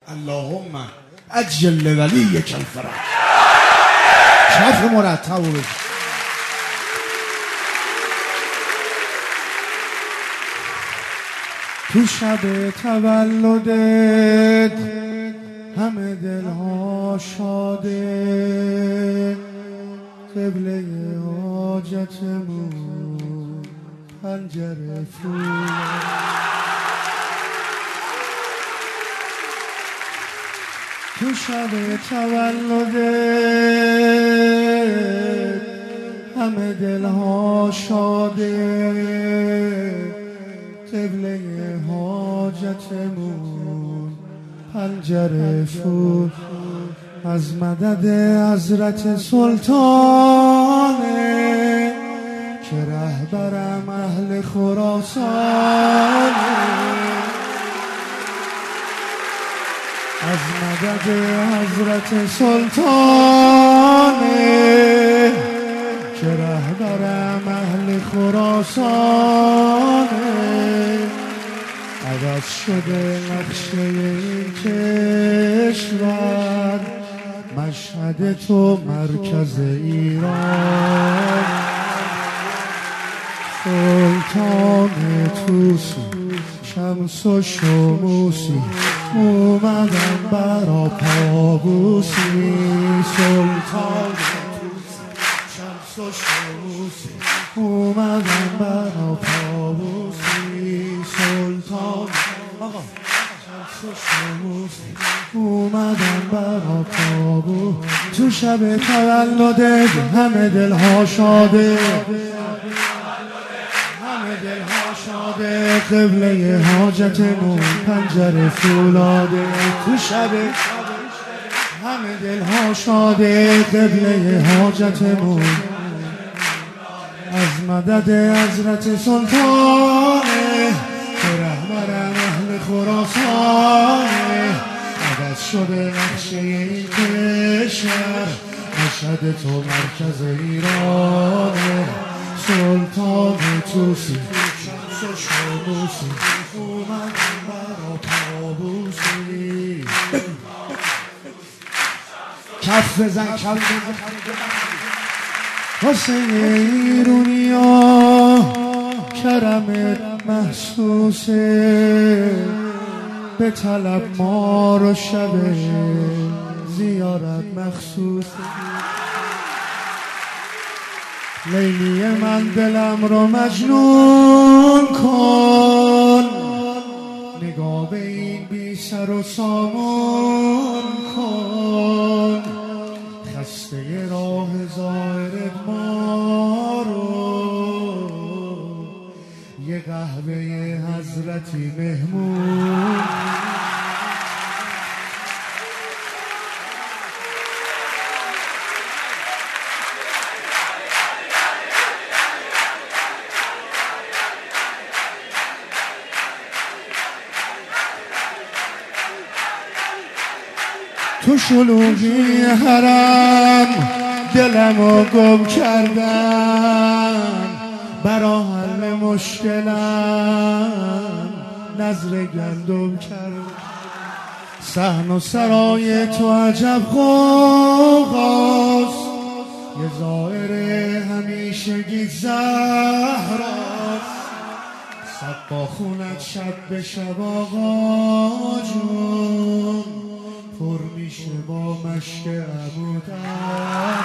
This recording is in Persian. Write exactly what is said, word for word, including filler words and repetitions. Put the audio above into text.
اللهم اجل لولیک الفرج. شرف مرتب و تو شب تولدت همه دلها شاده، قبله حاجتمون پنجره فول. تو شب تولدت همه دلها شاده، قبله حاجتمون پنجره فول. از مدد حضرت سلطانه که رهبرم اهل خراسانه، از مدد حضرت سلطانه که رهبرم اهل خراسانه. عوض شده نقشه این کشور، مشهد تو مرکز ایران. سلطان توسی شمس و شموسی اومدن برا پابوسی. سلطان توسی شمس و شموسی اومدن برا پابوسی. سلطان آقا شمس و شموسی اومدن برا پابو. تو شب تولدت همه دلها شاده، همه دلها شاده، قبله حاجتمون پنجره فولاده. تو شب همه دلها شاده، قبله حاجتمون از مدد حضرت سلطانه که رهبرم اهل خراسانه. عوض شده نقشه این کشور، مشهد تو مرکز ایرانه. سلطان توسی شمس و شموسی اومد برا پابوسی. کف بزن کف بزن حسین ایرونیا، کرمت محسوسه، به طلب ما رو شب زیارت مخصوصه. لیلی من دلم رو مجنون کن، نگاه به این بی سر و سامان کن. خسته راه ظاهر ما رو یه قهوه حضرتی مهمون. تو شلوغی حرم دلمو گم کردن، برا حل مشکلم نظر گندم کردن. صحن و سرای تو عجب غوغاست، یه ظاهر همیشگی زهراست. سقا خونت شب به شب آقا جون، پر میشه با مشک عبودن.